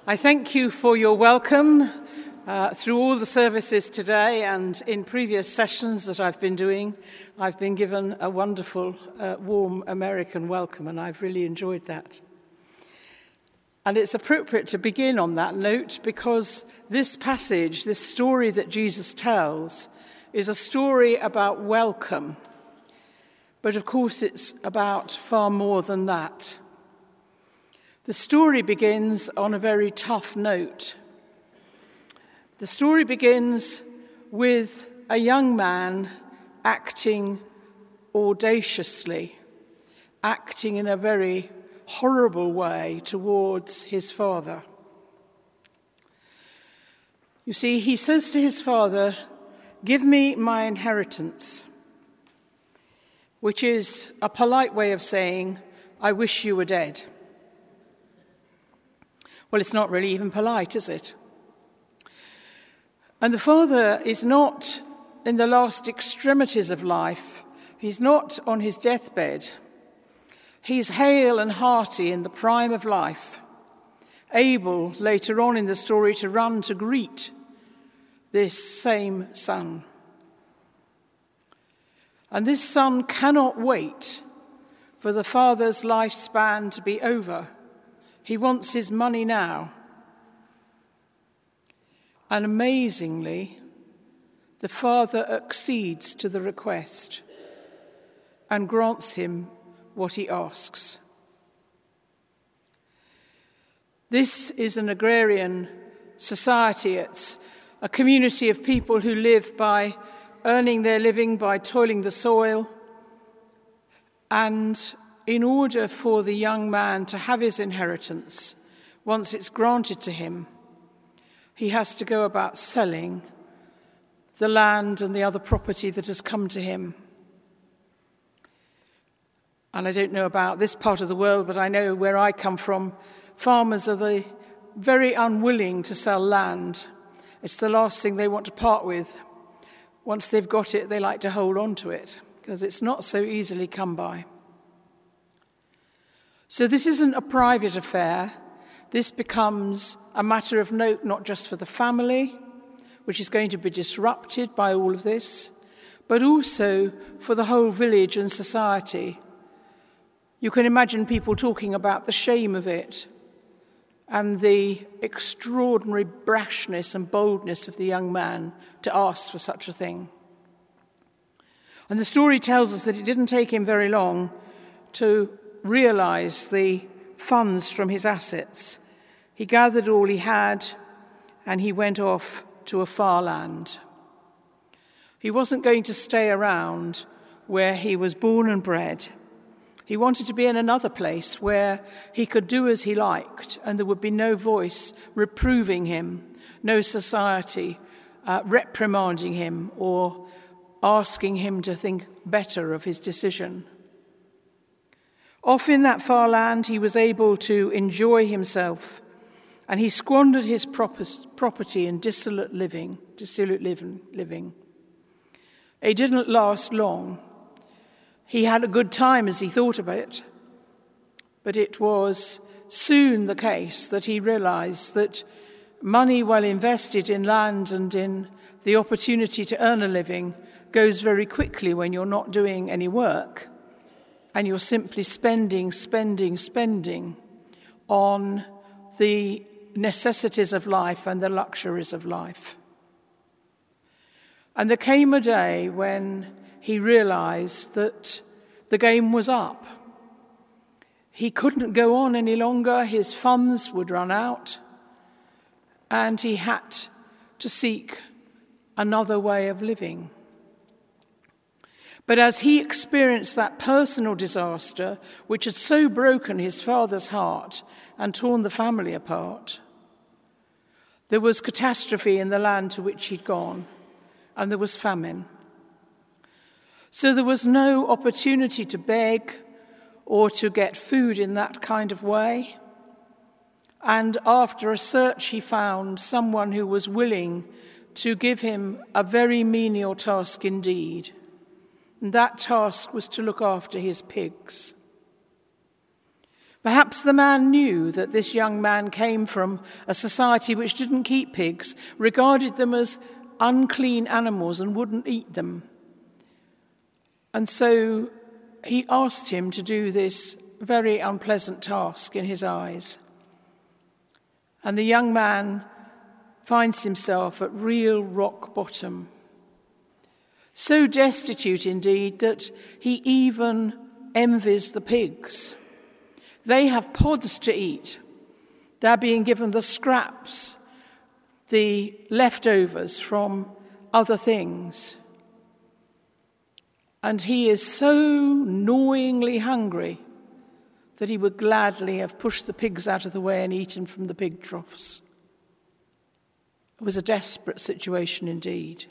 I thank you for your welcome through all the services today, and in previous sessions that I've been doing, I've been given a wonderful, warm American welcome, and I've really enjoyed that. And it's appropriate to begin on that note because this passage, this story that Jesus tells, is a story about welcome. But of course, it's about far more than that. The story begins on a very tough note. The story begins with a young man acting audaciously, acting in a very horrible way towards his father. You see, he says to his father, "Give me my inheritance," which is a polite way of saying, "I wish you were dead." Well, it's not really even polite, is it? And the father is not in the last extremities of life. He's not on his deathbed. He's hale and hearty in the prime of life, able later on in the story to run to greet this same son. And this son cannot wait for the father's lifespan to be over. He wants his money now. And amazingly, the father accedes to the request and grants him what he asks. This is an agrarian society. It's a community of people who live by earning their living by toiling the soil. And in order for the young man to have his inheritance, once it's granted to him, he has to go about selling the land and the other property that has come to him. And I don't know about this part of the world, but I know where I come from, farmers are very unwilling to sell land. It's the last thing they want to part with. Once they've got it, they like to hold on to it because it's not so easily come by. So this isn't a private affair. This becomes a matter of note not just for the family, which is going to be disrupted by all of this, but also for the whole village and society. You can imagine people talking about the shame of it and the extraordinary brashness and boldness of the young man to ask for such a thing. And the story tells us that it didn't take him very long to realize the funds from his assets. He gathered all he had and he went off to a far land. He wasn't going to stay around where he was born and bred. He wanted to be in another place where he could do as he liked and there would be no voice reproving him, no society reprimanding him or asking him to think better of his decision. Off in that far land, he was able to enjoy himself, and he squandered his property in dissolute living. It didn't last long. He had a good time as he thought about it, but it was soon the case that he realized that money well invested in land and in the opportunity to earn a living goes very quickly when you're not doing any work. And you're simply spending on the necessities of life and the luxuries of life. And there came a day when he realized that the game was up. He couldn't go on any longer. His funds would run out. And he had to seek another way of living. But as he experienced that personal disaster, which had so broken his father's heart and torn the family apart, there was catastrophe in the land to which he'd gone, and there was famine. So there was no opportunity to beg or to get food in that kind of way. And after a search, he found someone who was willing to give him a very menial task indeed. And that task was to look after his pigs. Perhaps the man knew that this young man came from a society which didn't keep pigs, regarded them as unclean animals and wouldn't eat them. And so he asked him to do this very unpleasant task in his eyes. And the young man finds himself at real rock bottom. So destitute indeed that he even envies the pigs. They have pods to eat. They're being given the scraps, the leftovers from other things. And he is so gnawingly hungry that he would gladly have pushed the pigs out of the way and eaten from the pig troughs. It was a desperate situation indeed.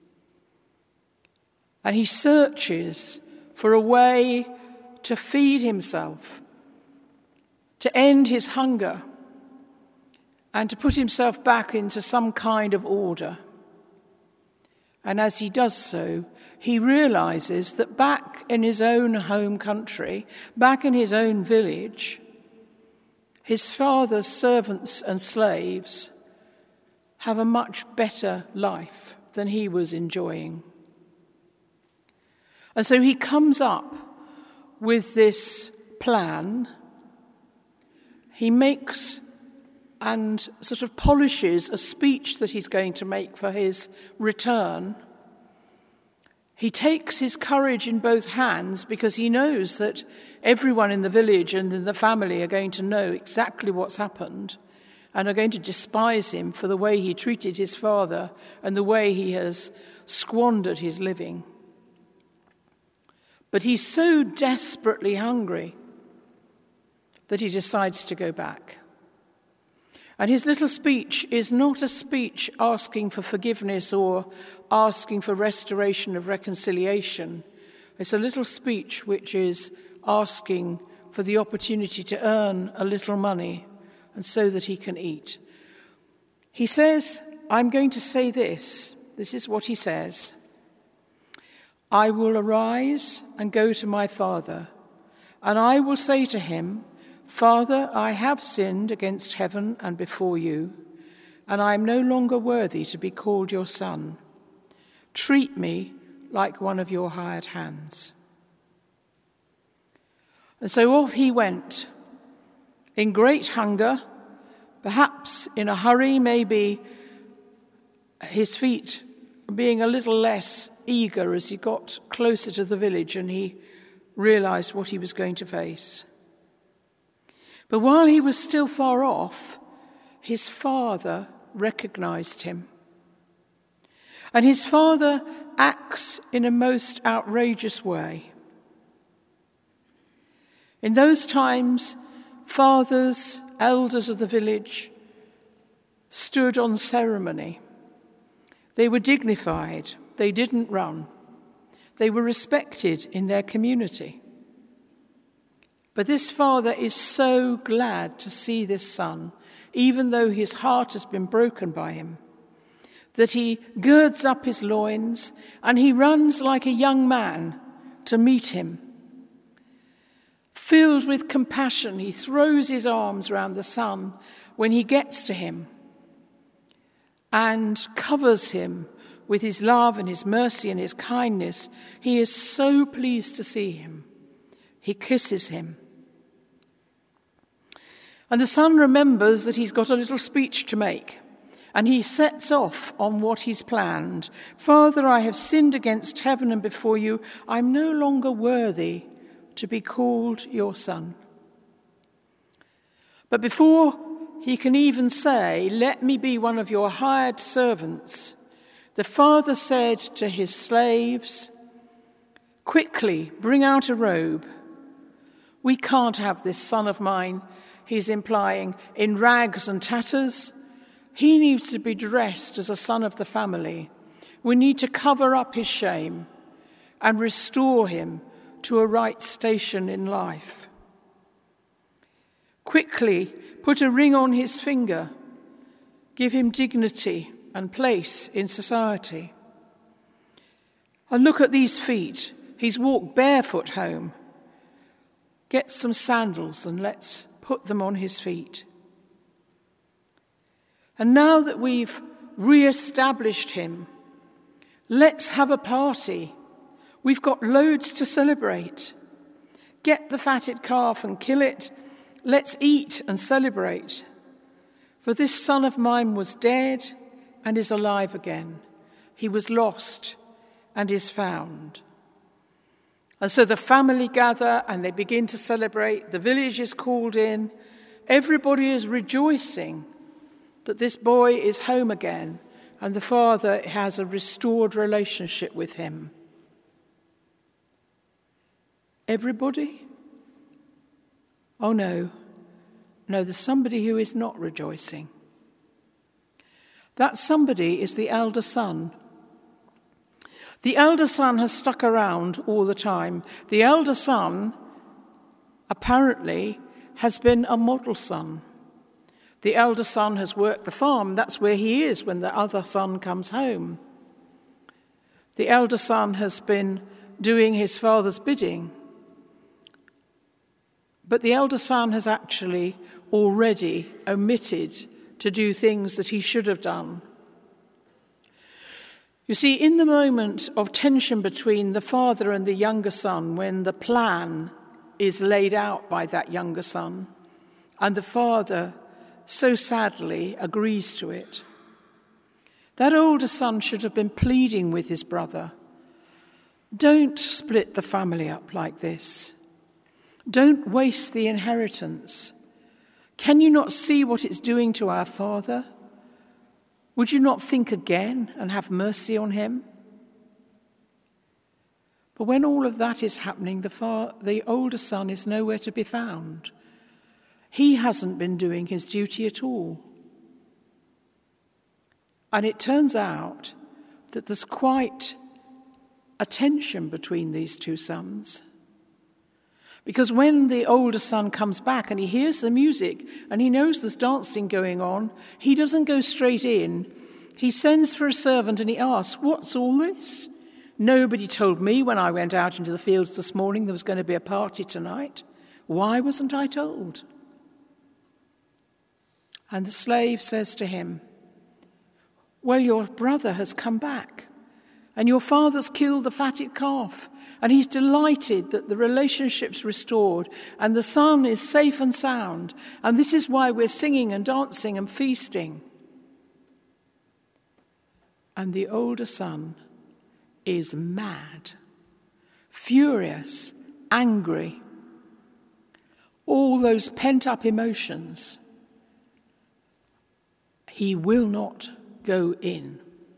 And he searches for a way to feed himself, to end his hunger, and to put himself back into some kind of order. And as he does so, he realizes that back in his own home country, back in his own village, his father's servants and slaves have a much better life than he was enjoying. And so he comes up with this plan. He makes and sort of polishes a speech that he's going to make for his return. He takes his courage in both hands because he knows that everyone in the village and in the family are going to know exactly what's happened and are going to despise him for the way he treated his father and the way he has squandered his living. But he's so desperately hungry that he decides to go back. And his little speech is not a speech asking for forgiveness or asking for restoration of reconciliation. It's a little speech which is asking for the opportunity to earn a little money and so that he can eat. He says, I'm going to say this. This is what he says. I will arise and go to my father, and I will say to him, Father, I have sinned against heaven and before you, and I am no longer worthy to be called your son. Treat me like one of your hired hands. And so off he went, in great hunger, perhaps in a hurry, maybe his feet being a little less eager as he got closer to the village and he realized what he was going to face. But while he was still far off, his father recognized him. And his father acts in a most outrageous way. In those times, fathers, elders of the village, stood on ceremony. They were dignified. They didn't run. They were respected in their community. But this father is so glad to see this son, even though his heart has been broken by him, that he girds up his loins and he runs like a young man to meet him. Filled with compassion, he throws his arms around the son when he gets to him and covers him with his love and his mercy and his kindness. He is so pleased to see him. He kisses him. And the son remembers that he's got a little speech to make, and he sets off on what he's planned. Father, I have sinned against heaven and before you. I'm no longer worthy to be called your son. But before he can even say, let me be one of your hired servants, the father said to his slaves, quickly bring out a robe. We can't have this son of mine, he's implying, in rags and tatters. He needs to be dressed as a son of the family. We need to cover up his shame and restore him to a right station in life. Quickly put a ring on his finger. Give him dignity and place in society. And look at these feet. He's walked barefoot home. Get some sandals and let's put them on his feet. And now that we've re-established him, let's have a party. We've got loads to celebrate. Get the fatted calf and kill it. Let's eat and celebrate. For this son of mine was dead and is alive again. He was lost and is found. And so the family gather and they begin to celebrate. The village is called in. Everybody is rejoicing that this boy is home again and the father has a restored relationship with him. Everybody? Oh no, there's somebody who is not rejoicing. That somebody is the elder son. The elder son has stuck around all the time. The elder son, apparently, has been a model son. The elder son has worked the farm. That's where he is when the other son comes home. The elder son has been doing his father's bidding. But the elder son has actually already omitted to do things that he should have done. You see, in the moment of tension between the father and the younger son, when the plan is laid out by that younger son, and the father so sadly agrees to it, that older son should have been pleading with his brother, don't split the family up like this. Don't waste the inheritance. Can you not see what it's doing to our father? Would you not think again and have mercy on him? But when all of that is happening, the older son is nowhere to be found. He hasn't been doing his duty at all. And it turns out that there's quite a tension between these two sons. Because when the older son comes back and he hears the music and he knows there's dancing going on, he doesn't go straight in. He sends for a servant and he asks, "What's all this? Nobody told me when I went out into the fields this morning there was going to be a party tonight. Why wasn't I told?" And the slave says to him, "Well, your brother has come back, and your father's killed the fatted calf, and he's delighted that the relationship's restored, and the son is safe and sound, and this is why we're singing and dancing and feasting." And the older son is mad, furious, angry, all those pent-up emotions. He will not go in.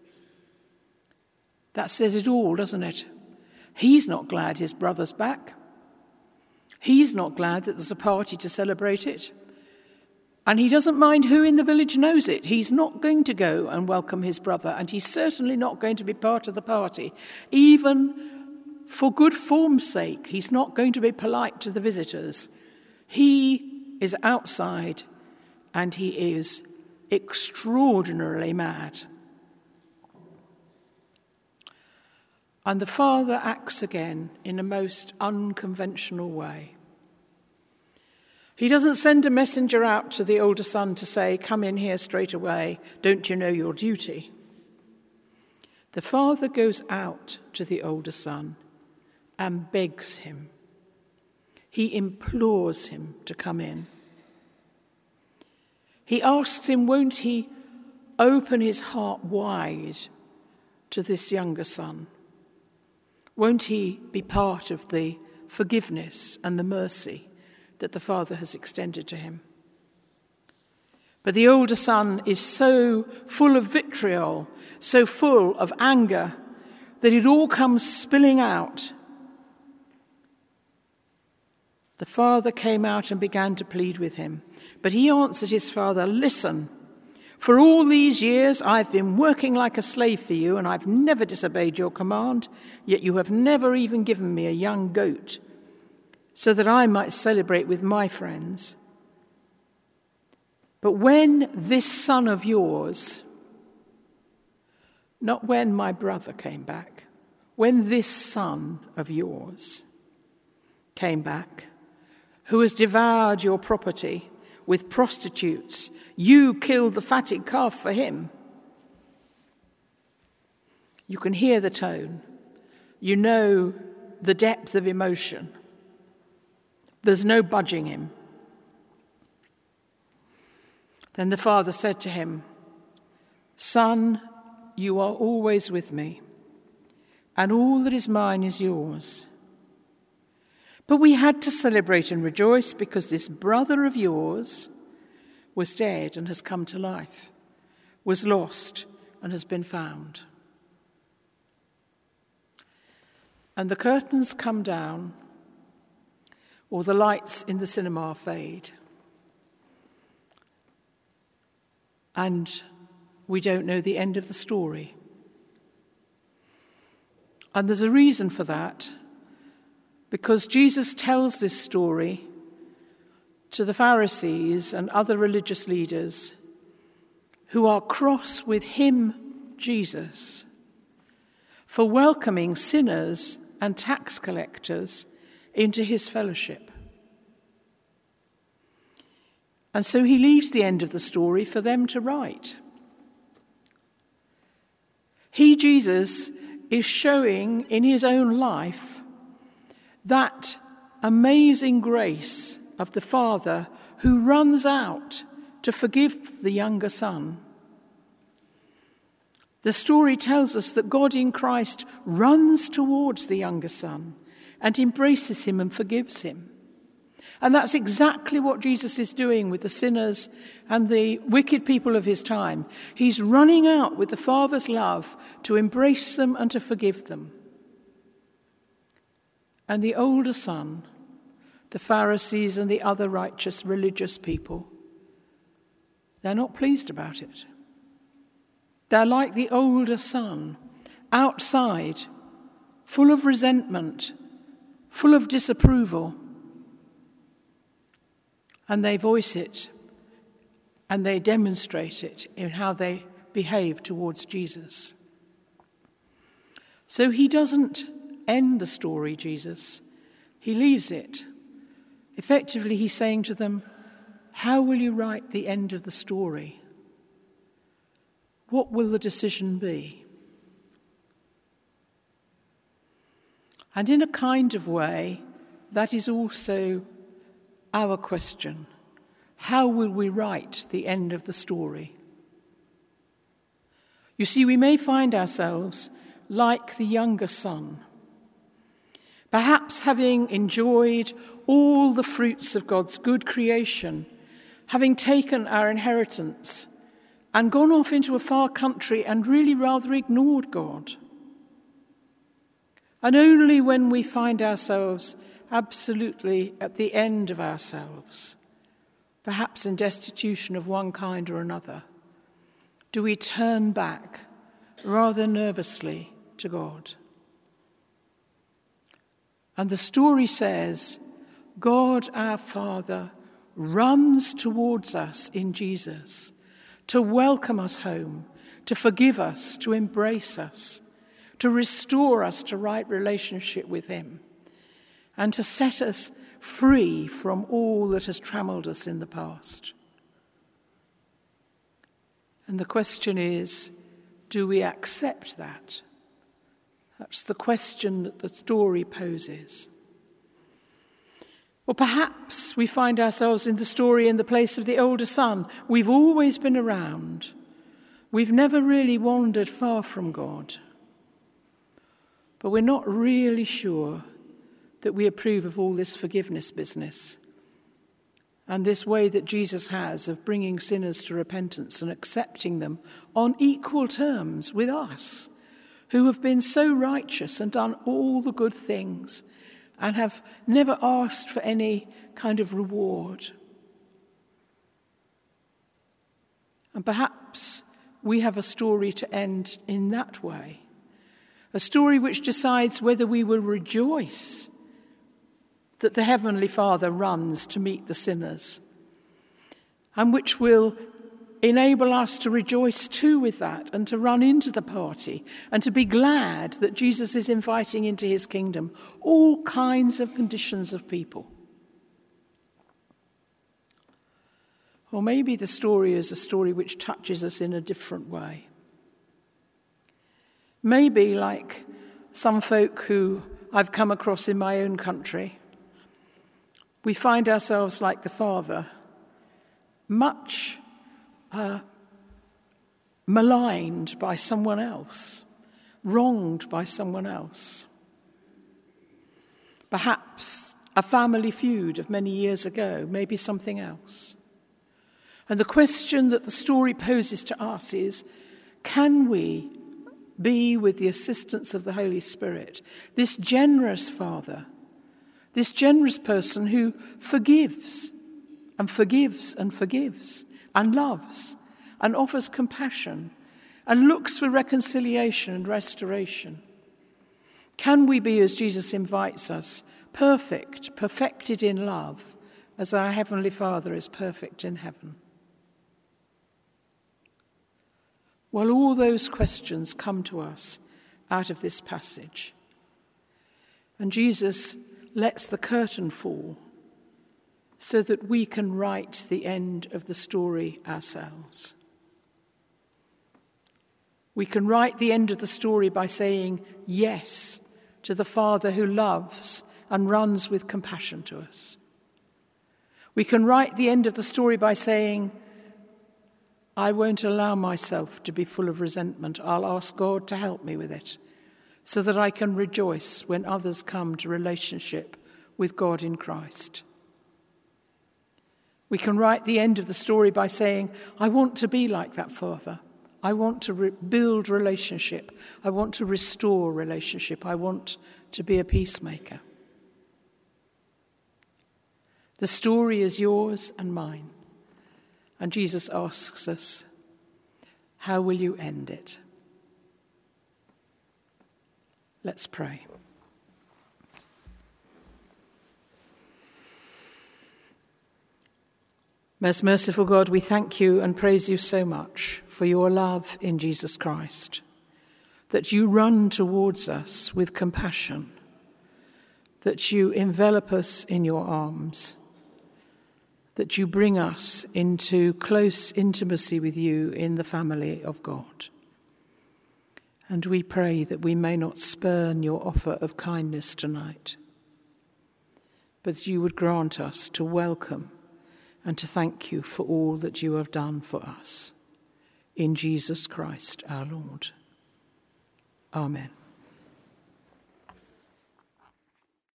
That says it all, doesn't it? He's not glad his brother's back. He's not glad that there's a party to celebrate it. And he doesn't mind who in the village knows it. He's not going to go and welcome his brother, and he's certainly not going to be part of the party. Even for good form's sake, he's not going to be polite to the visitors. He is outside, and he is extraordinarily mad. And the father acts again in a most unconventional way. He doesn't send a messenger out to the older son to say, "Come in here straight away, don't you know your duty?" The father goes out to the older son and begs him. He implores him to come in. He asks him, won't he open his heart wide to this younger son? Won't he be part of the forgiveness and the mercy that the father has extended to him? But the older son is so full of vitriol, so full of anger, that it all comes spilling out. The father came out and began to plead with him. But he answered his father, "Listen, for all these years I've been working like a slave for you, and I've never disobeyed your command, yet you have never even given me a young goat, so that I might celebrate with my friends. But when this son of yours," not when my brother came back, when this son of yours came back, who has devoured your property with prostitutes. You killed the fatted calf for him. You can hear the tone. You know the depth of emotion. There's no budging him. Then the father said to him, Son, you are always with me, and all that is mine is yours. But we had to celebrate and rejoice because this brother of yours was dead and has come to life, was lost and has been found. And the curtains come down, or the lights in the cinema fade. And we don't know the end of the story. And there's a reason for that, because Jesus tells this story to the Pharisees and other religious leaders who are cross with him, Jesus, for welcoming sinners and tax collectors into his fellowship. And so he leaves the end of the story for them to write. He, Jesus, is showing in his own life that amazing grace of the Father who runs out to forgive the younger son. The story tells us that God in Christ runs towards the younger son and embraces him and forgives him. And that's exactly what Jesus is doing with the sinners and the wicked people of his time. He's running out with the Father's love to embrace them and to forgive them. And the older son, the Pharisees and the other righteous religious people, they're not pleased about it. They're like the older son, outside, full of resentment, full of disapproval. And they voice it and they demonstrate it in how they behave towards Jesus. So he doesn't end the story, Jesus. He leaves it. Effectively, he's saying to them, how will you write the end of the story? What will the decision be? And in a kind of way, that is also our question. How will we write the end of the story? You see, we may find ourselves like the younger son, perhaps having enjoyed all the fruits of God's good creation, having taken our inheritance and gone off into a far country and really rather ignored God. And only when we find ourselves absolutely at the end of ourselves, perhaps in destitution of one kind or another, do we turn back rather nervously to God. And the story says, God our Father runs towards us in Jesus to welcome us home, to forgive us, to embrace us, to restore us to right relationship with him, and to set us free from all that has trammeled us in the past. And the question is, do we accept that? That's the question that the story poses. Or perhaps we find ourselves in the story in the place of the older son. We've always been around. We've never really wandered far from God. But we're not really sure that we approve of all this forgiveness business and this way that Jesus has of bringing sinners to repentance and accepting them on equal terms with us, who have been so righteous and done all the good things and have never asked for any kind of reward. And perhaps we have a story to end in that way, a story which decides whether we will rejoice that the Heavenly Father runs to meet the sinners, and which will enable us to rejoice too with that and to run into the party and to be glad that Jesus is inviting into his kingdom all kinds of conditions of people. Or maybe the story is a story which touches us in a different way. Maybe, like some folk who I've come across in my own country, we find ourselves like the father, much maligned by someone else, wronged by someone else. Perhaps a family feud of many years ago, maybe something else. And the question that the story poses to us is, can we be, with the assistance of the Holy Spirit, this generous Father, this generous person who forgives and forgives and forgives and loves and offers compassion and looks for reconciliation and restoration? Can we be, as Jesus invites us, perfected in love, as our Heavenly Father is perfect in heaven? Well, all those questions come to us out of this passage. And Jesus lets the curtain fall so that we can write the end of the story ourselves. We can write the end of the story by saying yes to the Father who loves and runs with compassion to us. We can write the end of the story by saying, I won't allow myself to be full of resentment. I'll ask God to help me with it so that I can rejoice when others come to relationship with God in Christ. We can write the end of the story by saying, I want to be like that Father. I want to build relationship. I want to restore relationship. I want to be a peacemaker. The story is yours and mine. And Jesus asks us, how will you end it? Let's pray. Most merciful God, we thank you and praise you so much for your love in Jesus Christ, that you run towards us with compassion, that you envelop us in your arms, that you bring us into close intimacy with you in the family of God. And we pray that we may not spurn your offer of kindness tonight, but that you would grant us to welcome and to thank you for all that you have done for us. In Jesus Christ our Lord. Amen.